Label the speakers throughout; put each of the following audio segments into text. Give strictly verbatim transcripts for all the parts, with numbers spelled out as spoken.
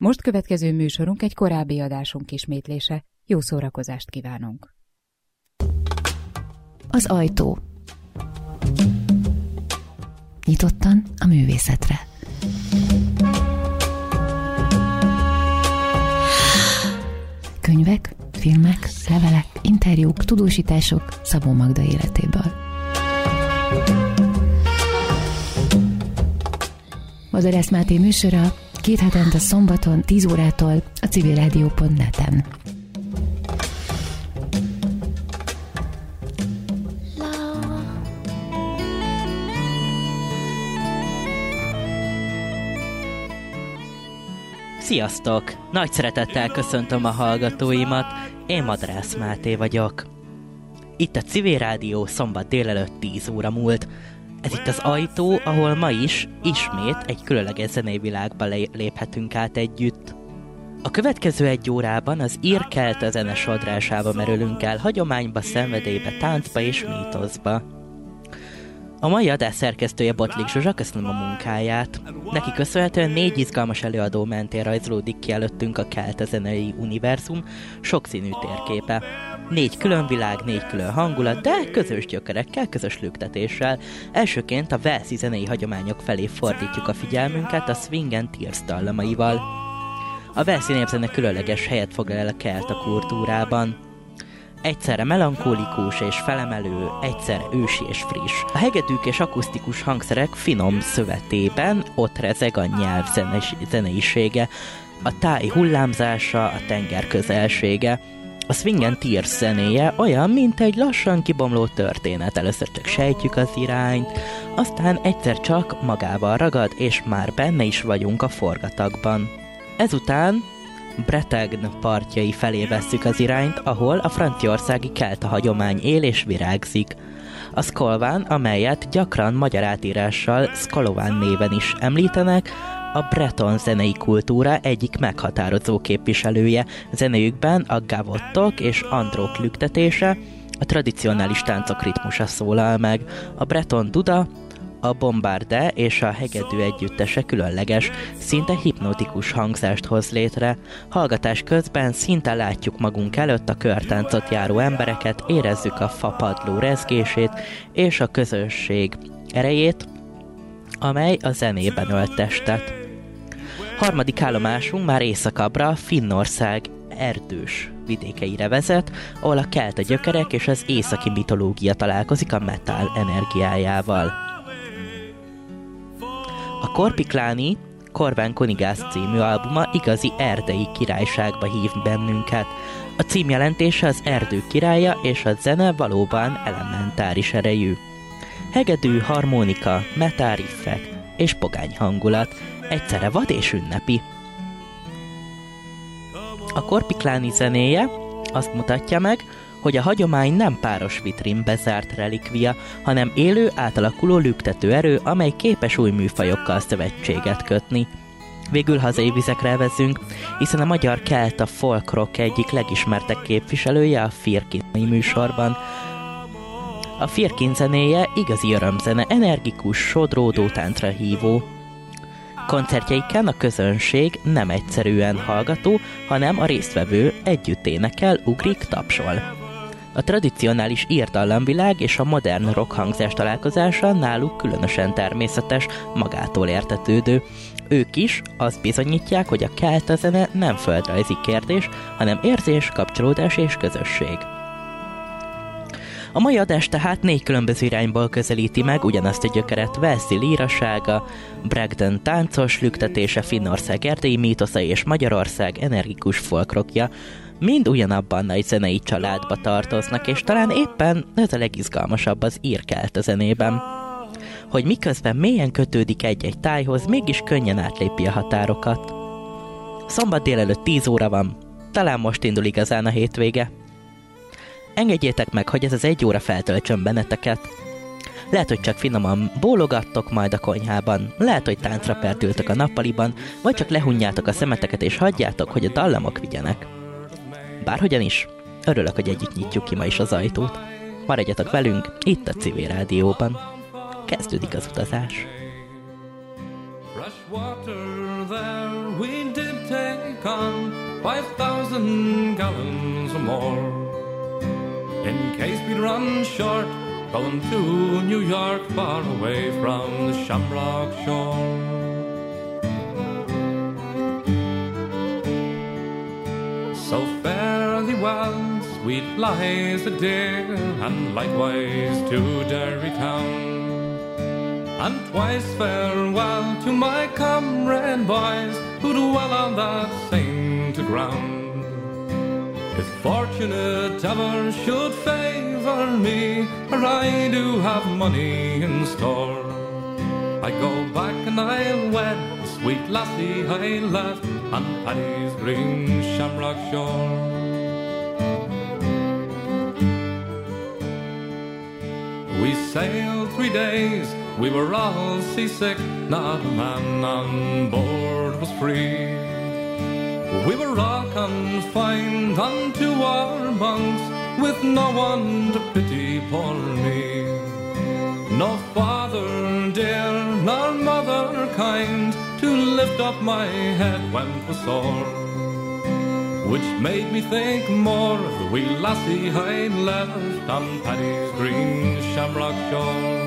Speaker 1: Most következő műsorunk egy korábbi adásunk ismétlése. Jó szórakozást kívánunk!
Speaker 2: Az ajtó. Nyitottan a művészetre. Könyvek, filmek, levelek, interjúk, tudósítások Szabó Magda életéből. Bozorász Máté műsora két hetente szombaton tíz órától a civilrádió pont net-en.
Speaker 3: Sziasztok! Nagy szeretettel köszöntöm a hallgatóimat, én Madrász Máté vagyok. Itt a Civil Rádió szombat délelőtt tíz óra múlt. Ez itt az ajtó, ahol ma is ismét egy különleges zenei világba léphetünk át együtt. A következő egy órában az ír-kelte zene sodrásába merülünk el, hagyományba, szenvedélybe, táncba és mítoszba. A mai adás szerkesztője Botlik Zsuzsa, köszönöm a munkáját. Neki köszönhetően négy izgalmas előadó mentén rajzolódik ki előttünk a kelte zenei univerzum sokszínű térképe. Négy külön világ, négy külön hangulat, de közös gyökerekkel, közös lüktetéssel. Elsőként a walesi zenei hagyományok felé fordítjuk a figyelmünket a Swing and Tears dallamaival. A walesi népzene különleges helyet foglal el a kelta kultúrában. Egyszerre melankólikus és felemelő, egyszerre ősi és friss. A hegedűk és akusztikus hangszerek finom szövetében ott rezeg a nyelv zeneisége, a táj hullámzása, a tenger közelsége. A Swing and Tears zenéje olyan, mint egy lassan kibomló történet. Először csak sejtjük az irányt, aztán egyszer csak magával ragad, és már benne is vagyunk a forgatagban. Ezután Bretagne partjai felé vesszük az irányt, ahol a franciaországi kelta hagyomány él és virágzik. A Szkolván, amelyet gyakran magyar átírással Szkolován néven is említenek, a breton zenei kultúra egyik meghatározó képviselője. Zenéjükben a gavottok és andrók lüktetése, a tradicionális táncok ritmusa szólal meg. A breton duda, a bombardé és a hegedű együttese különleges, szinte hipnotikus hangzást hoz létre. Hallgatás közben szinte látjuk magunk előtt a körtáncot járó embereket, érezzük a fapadló rezgését és a közösség erejét, amely a zenében ölt testet. Harmadik állomásunk már északabbra, Finnország erdős vidékeire vezet, ahol a kelta gyökerek és az északi mitológia találkozik a metal energiájával. A Korpiklaani Korván Konigász című albuma igazi erdei királyságba hív bennünket. A cím jelentése az erdő királya, és a zene valóban elementáris erejű. Hegedű, harmonika, metal riffek és pogány hangulat, egyszerre vad és ünnepi. A Korpiklaani zenéje azt mutatja meg, hogy a hagyomány nem páros vitrin bezárt relikvia, hanem élő, átalakuló lüktető erő, amely képes új műfajokkal szövetséget kötni. Végül hazai vizekre vezünk, hiszen a magyar kelta folk rock egyik legismertebb képviselője a Firkin műsorban. A Firkin zenéje igazi örömzene, energikus, sodródó táncra hívó. Koncertjeiken a közönség nem egyszerűen hallgató, hanem a résztvevő együtt énekel, ugrik, tapsol. A tradicionális ír dallamvilág és a modern rock hangzás találkozása náluk különösen természetes, magától értetődő. Ők is azt bizonyítják, hogy a kelta zene nem földrajzi kérdés, hanem érzés, kapcsolódás és közösség. A mai adás tehát négy különböző irányból közelíti meg ugyanazt a gyökeret: walesi lírasága, Bragden táncos lüktetése, Finnország erdei mítosza és Magyarország energikus folkrokja, mind ugyanabban nagy zenei családba tartoznak, és talán éppen ez a legizgalmasabb az ír-kelta zenében. Hogy miközben mélyen kötődik egy-egy tájhoz, mégis könnyen átlépi a határokat. Szombat délelőtt tíz óra van, talán most indul igazán a hétvége. Engedjétek meg, hogy ez az egy óra feltöltsön benneteket. Lehet, hogy csak finoman bólogattok majd a konyhában, lehet, hogy táncra perdültök a nappaliban, vagy csak lehunjátok a szemeteket és hagyjátok, hogy a dallamok vigyenek. Bárhogyan is, örülök, hogy együtt nyitjuk ki ma is az ajtót. Maradjatok velünk, itt a Civil Rádióban. Kezdődik az utazás.
Speaker 4: Fresh water there we did take on, five thousand gallons or more, in case we'd run short, going to New York, far away from the Shamrock shore. So fare thee well, sweet Liza dear, and likewise to Derry town. And twice farewell to my comrade boys who dwell on that sainted ground. If fortunate ever should favour me, or I do have money in store, I go back and I'll wed the sweet lassie I left on Paddy's green Shamrock shore. We sailed three days, we were all seasick, not a man on board was free. We were all confined unto our bunks, with no one to pity poor me. No father dear, nor mother kind, to lift up my head when 'twas sore, which made me think more of the wee lassie I left on Paddy's green Shamrock shore.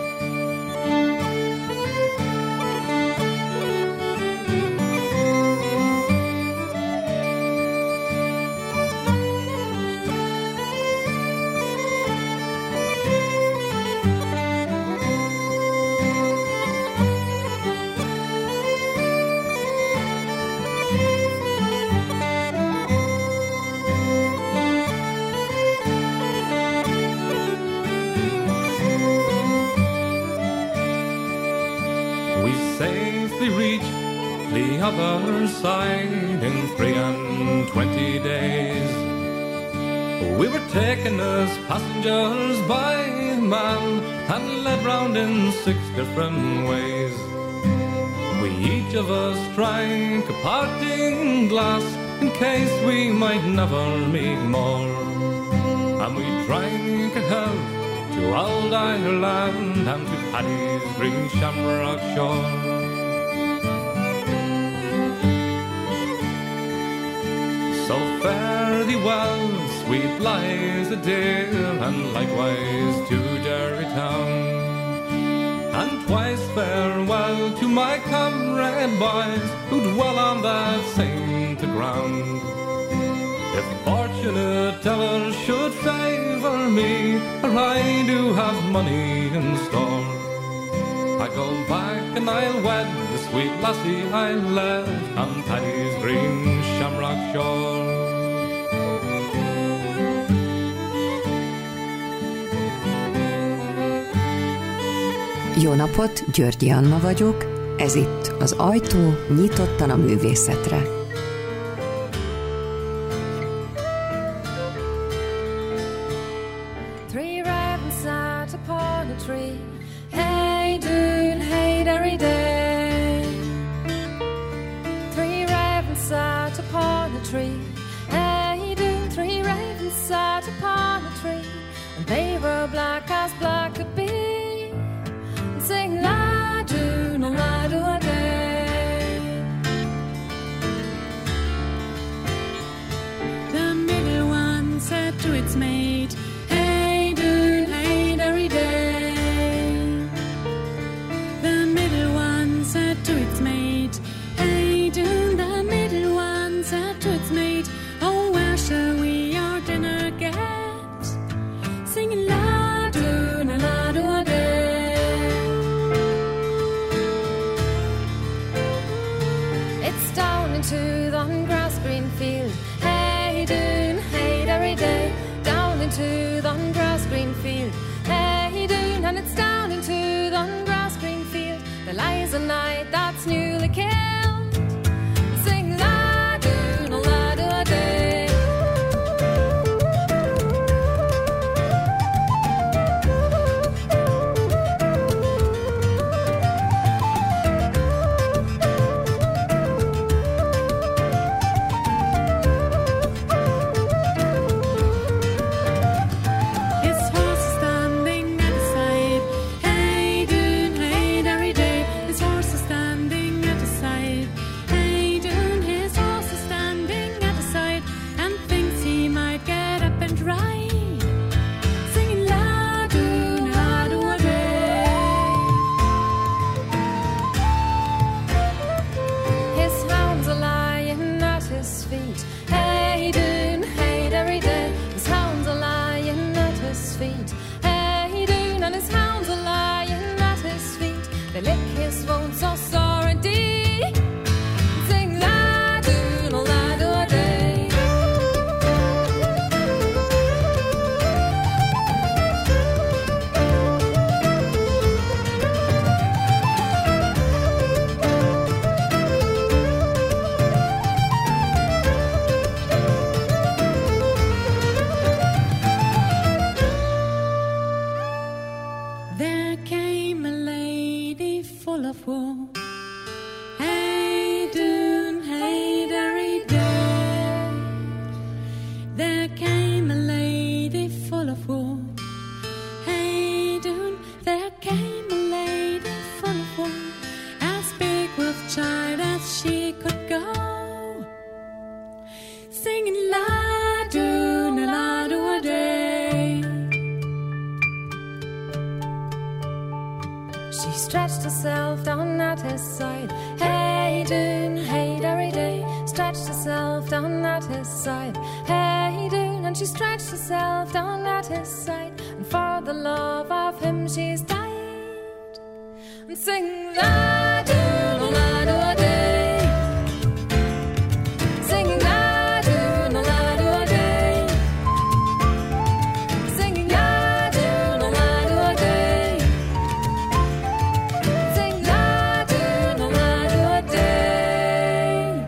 Speaker 4: Reached the other side in three and twenty days. We were taken as passengers by man and led round in six different ways. We each of us drank a parting glass in case we might never meet more, and we drank a health to old Ireland and to Paddy's green Shamrock shore. So fare thee well, sweet Liza dear, and likewise to Derry town. And twice farewell to my comrade boys who dwell on that sainted ground. If fortunate ever should favour me, or I do have money in store, I go back and I'll wed the sweet lassie I left on Paddy's green Shamrock shore.
Speaker 5: Jó napot, Györgyi Anna vagyok, ez itt az Ajtó nyitottan a művészetre.
Speaker 6: Three ravens sat upon a tree. Hey dude, hey every day. Three ravens sat upon a tree. Hey dude, three ravens sat upon a tree. And they were black as black could be. Sing la do no la do a day. The middle one said to its mate, hey do, hey every day. The middle one said to its mate, hey do. The middle one said to its mate, oh where shall we our dinner get? Singing la do no la do a day. To the grass green field, hey doon, hey every day. Down into the grass green field, hey doon, and it's down into the grass green field. There lies a knight that's newly killed. Sing la doon, la do a day. Standing child as she could go, singing la do na la do a day. She stretched herself down at his side, hey doon, hey every day. Stretched herself down at his side, hey doon, and she stretched herself down at his side, and for the love of him she's died. And sing la do na la do a day, singing la do na la do a day, singing la do na la do a day, sing la do na la do a day.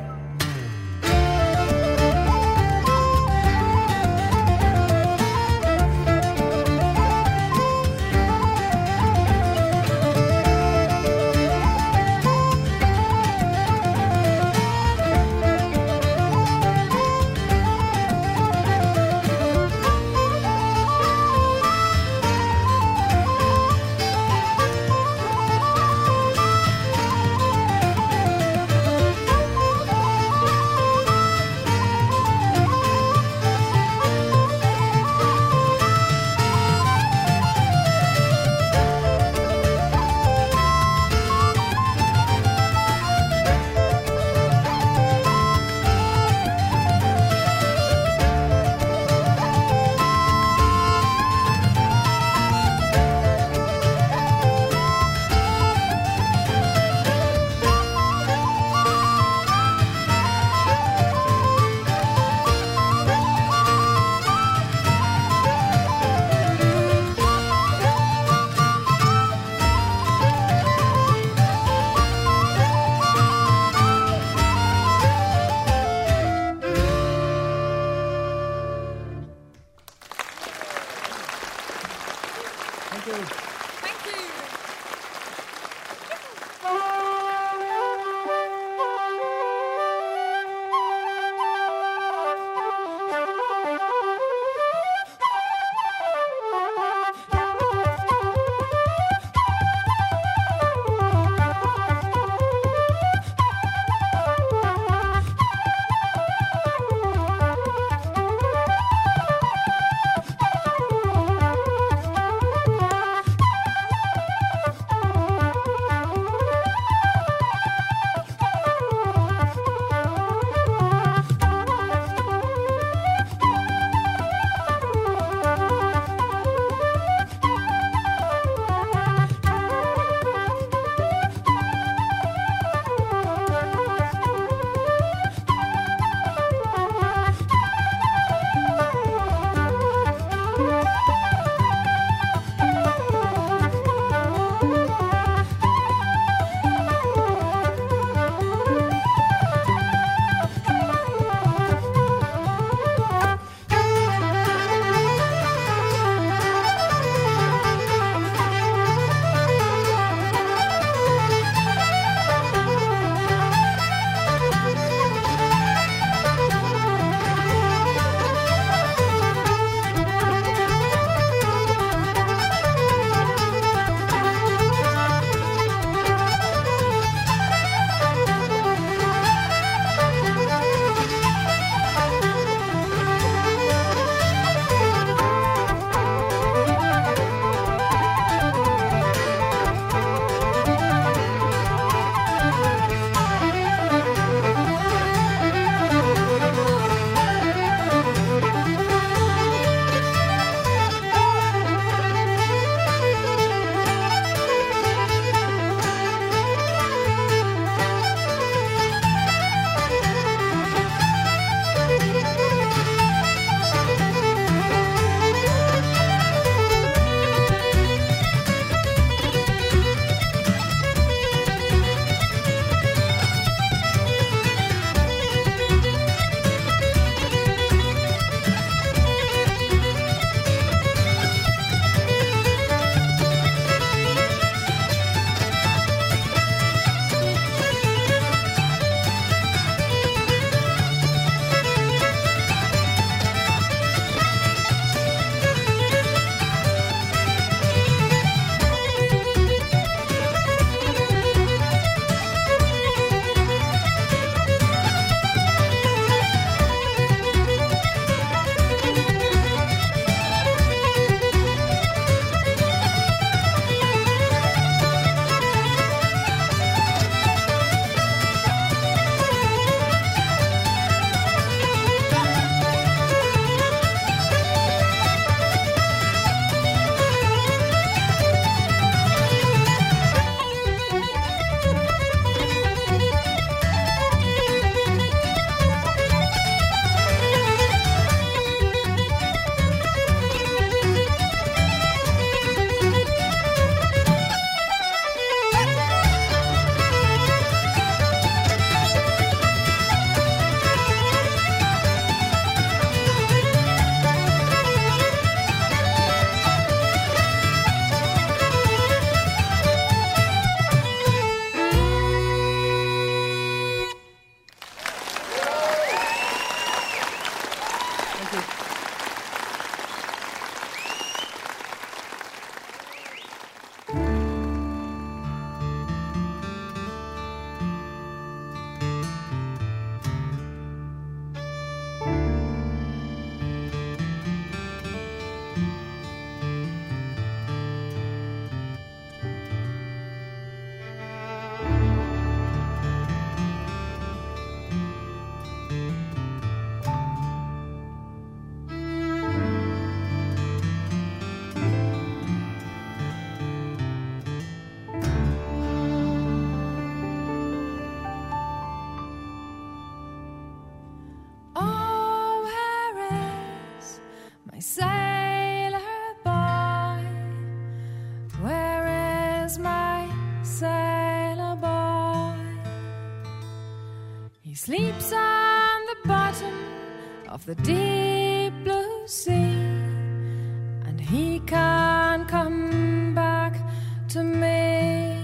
Speaker 6: sleeps on the bottom of the deep blue sea, and he can't come back to me.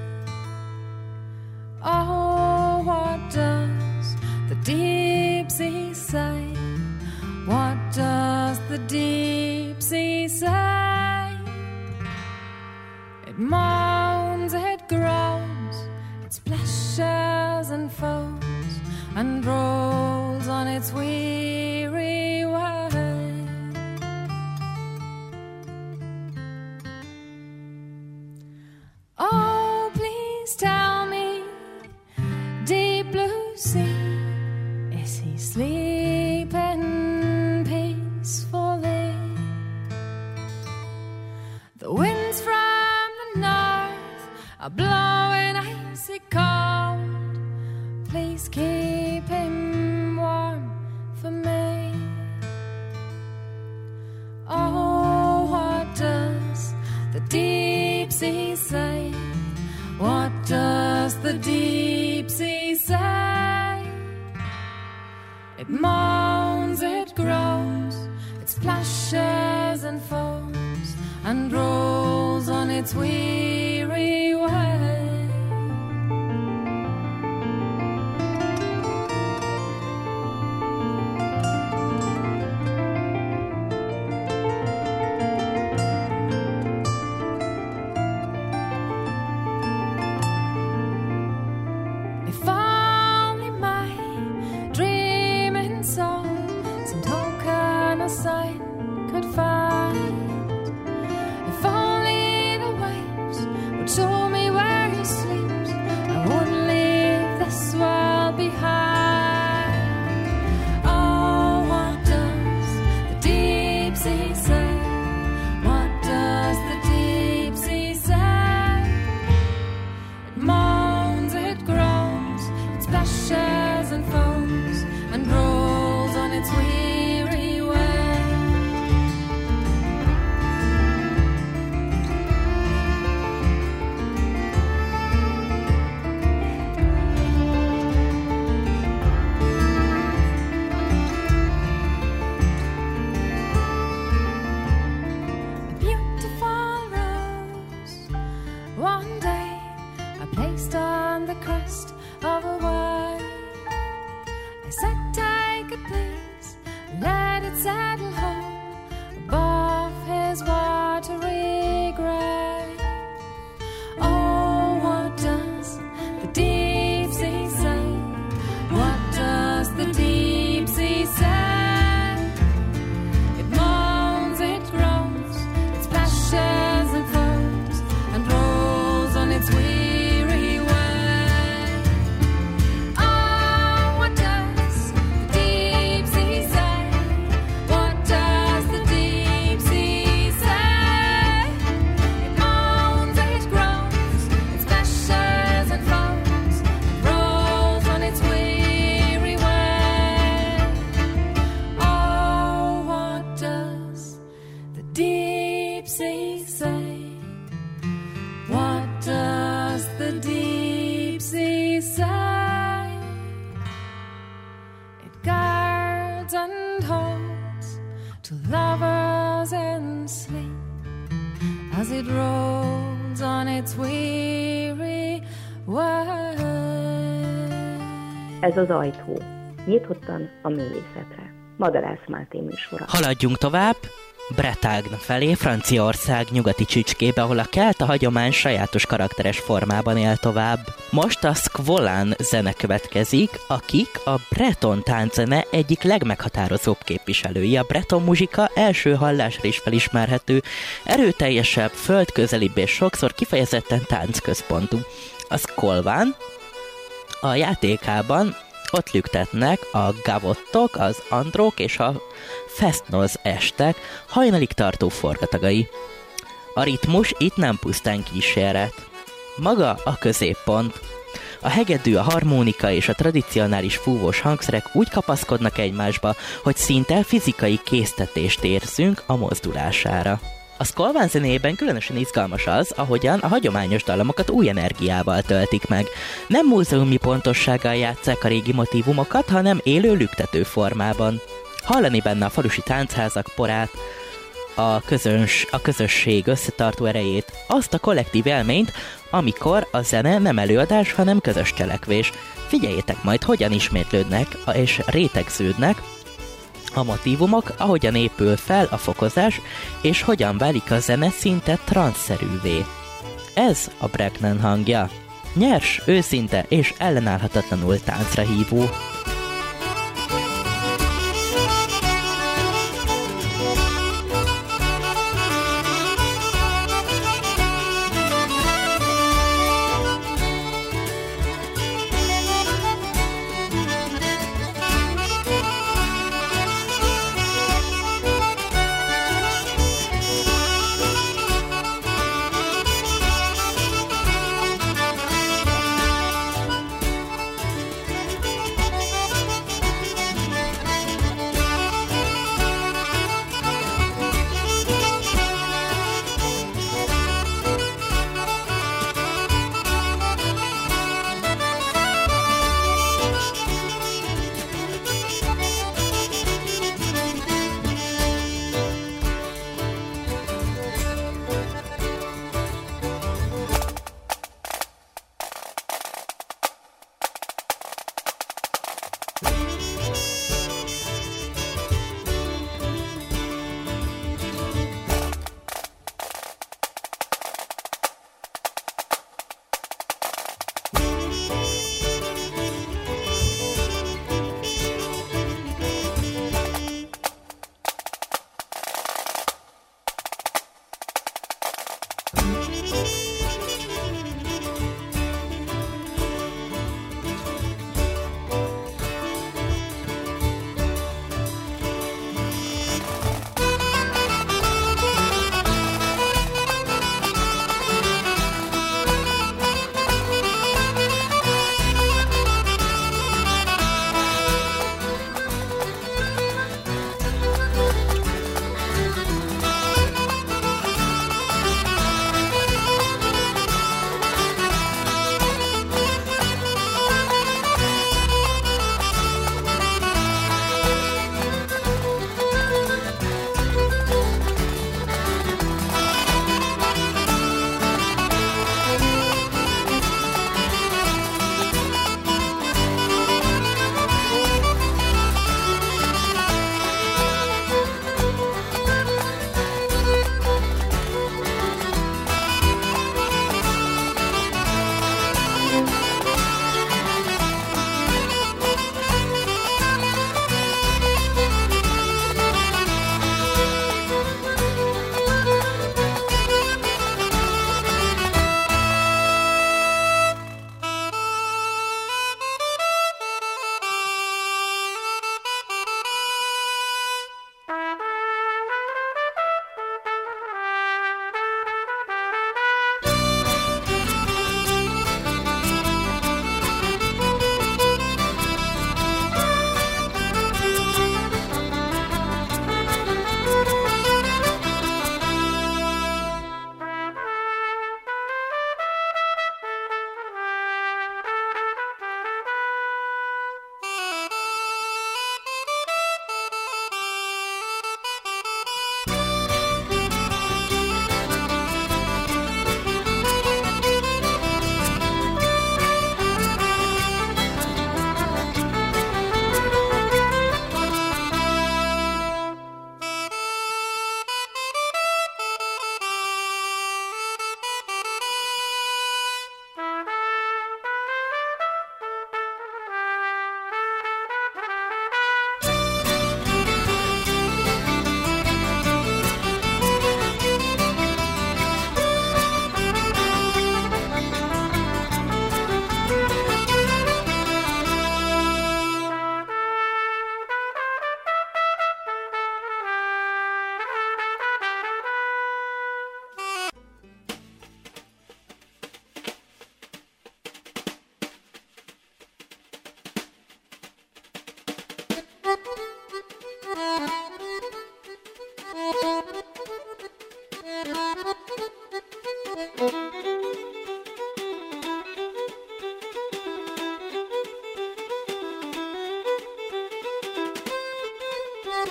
Speaker 6: Oh, what does the deep sea say? What does the deep sea say? It moans, it groans, it splashes and foams and rolls on its weary way. Oh, please tell me, deep blue sea, is he sleeping peacefully? The winds from the north are blowing icy cold. Please keep him warm for me. Oh, what does the deep sea say? What does the deep sea say? It moans, it groans, it splashes and foams and rolls on its weary way. If only my dreaming soul some token of sign could find. If only the waves would show me where he sleeps, I wouldn't leave this world behind. Oh, what does the deep sea say? What does the deep sea say? It moans, it groans, it splashes and foams and rolls on its weary way. A beautiful rose, one day I placed on the crest of a wave. I said, take it please, let it settle home above his watery grave. Oh, what does the deep sea say? What does the deep sea say? It moans, it groans, it splashes and foams and rolls on its weary way. Oh, what does the deep sea say? What does the deep sea say? It moans, it groans, it splashes and foams and rolls on its weary way. Oh, what does the deep sea say? What does the deep sea say? It guards and holds to lovers in sleep as it rolls on its weary way.
Speaker 7: Ez az ajtó. Nyitottan a művészetre. Madarász Máté műsora.
Speaker 3: Haladjunk tovább, Bretagne felé, Franciaország nyugati csücskébe, ahol a kelta hagyomány sajátos karakteres formában él tovább. Most a Squalane zene következik, akik a breton tánczene egyik legmeghatározóbb képviselői. A breton muzsika első hallásra is felismerhető, erőteljesebb, földközelibb és sokszor kifejezetten táncközpontú. A Squalane a játékában ott lüktetnek a gavottok, az andrók és a festnoz estek hajnalig tartó forgatagai. A ritmus itt nem pusztán kíséret. Maga a középpont. A hegedű, a harmonika és a tradicionális fúvós hangszerek úgy kapaszkodnak egymásba, hogy szinte fizikai késztetést érzünk a mozdulására. A Skolvan zenében különösen izgalmas az, ahogyan a hagyományos dallamokat új energiával töltik meg. Nem múzeumi pontossággal játsszák a régi motívumokat, hanem élő lüktető formában. Hallani benne a falusi táncházak porát, a, közöns, a közösség összetartó erejét, azt a kollektív élményt, amikor a zene nem előadás, hanem közös cselekvés. Figyeljétek majd, hogyan ismétlődnek és rétegződnek a motívumok, ahogyan épül fel a fokozás, és hogyan válik a zene szinte transzszerűvé. Ez a Bracknell hangja. Nyers, őszinte és ellenállhatatlanul táncra hívó.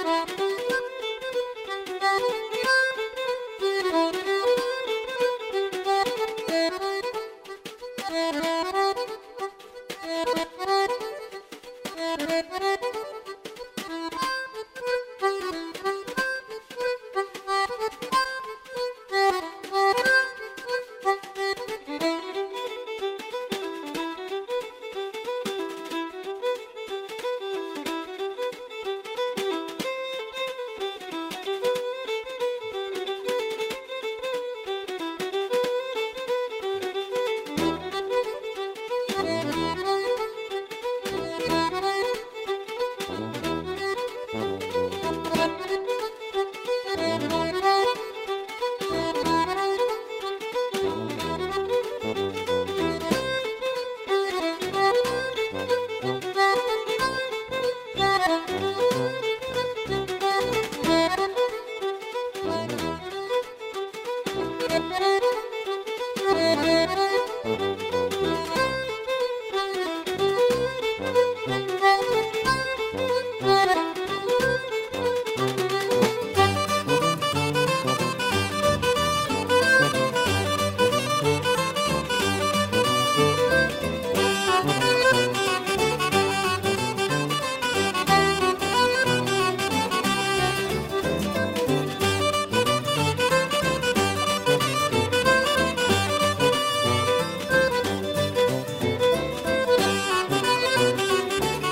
Speaker 6: Thank you.